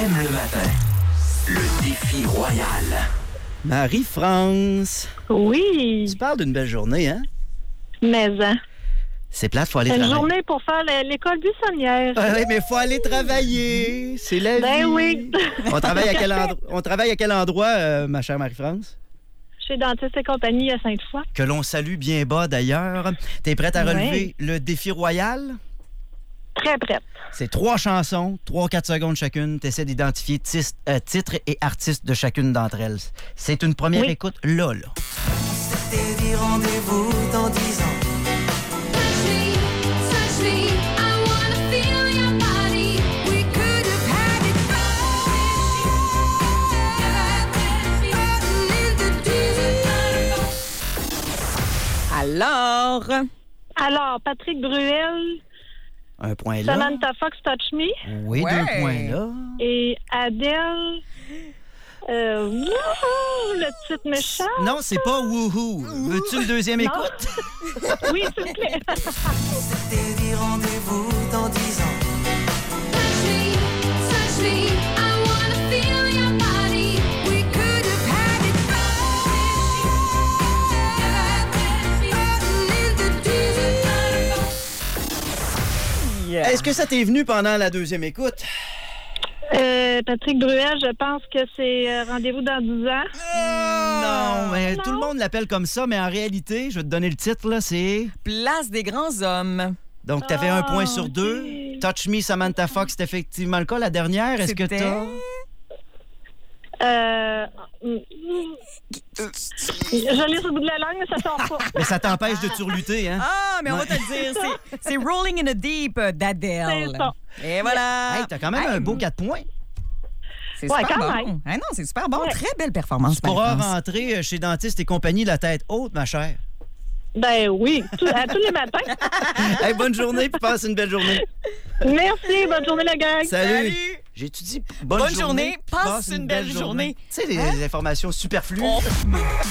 aime le matin. Le défi royal. Marie-France, Oui, tu parles d'une belle journée, hein? mais C'est plate, faut aller c'est une travailler. journée pour faire l'école buissonnière. Oui, mais faut aller travailler. C'est la vie. Ben oui. On travaille à quel endroit, ma chère Marie-France? Chez Dentiste et compagnie à Sainte-Foy. Que l'on salue bien bas, d'ailleurs. T'es prête à relever le défi royal? Très prête. C'est 3 chansons, 3-4 secondes chacune. T'essaies d'identifier titre et artiste de chacune d'entre elles. C'est une première écoute, là. C'était dit rendez-vous dans 10 ans. Alors, Patrick Bruel, Un point là. Samantha Fox, Touch Me, Oui, 2 points là. et Adele. Wouhou, le titre méchant. Non, c'est pas wouhou. Veux-tu une deuxième Non. écoute? Oui, s'il vous plaît. C'était dit rendez-vous dans 10 ans. Est-ce que ça t'est venu pendant la deuxième écoute? Patrick Bruel, je pense que c'est Rendez-vous dans 10 ans. Non, mais tout le monde l'appelle comme ça, mais en réalité, je vais te donner le titre, là, c'est... Place des grands hommes. Donc, t'avais un point sur 2. ok. Touch Me, Samantha Fox, c'est effectivement le cas. La dernière, est-ce que C'était- t'as... Je l'ai sur le bout de la langue, mais ça sort pas. Mais ça t'empêche de turluter, hein? Ah, mais on va te le dire, c'est Rolling in the Deep d'Adele. C'est ça. Et voilà. Hey, t'as quand même un beau 4 points. C'est Ouais, super quand bon. même. Ah non, c'est super bon. Ouais. Très belle performance. Tu pourras Marie-France. rentrer chez Dentiste et compagnie la tête haute, ma chère. Ben oui, à tous les matins. Hey, bonne journée, puis passe une belle journée. Merci, bonne journée, la gang. Salut! J'ai-tu dit bonne Bonne journée, passe une belle journée. Tu sais, les informations superflues.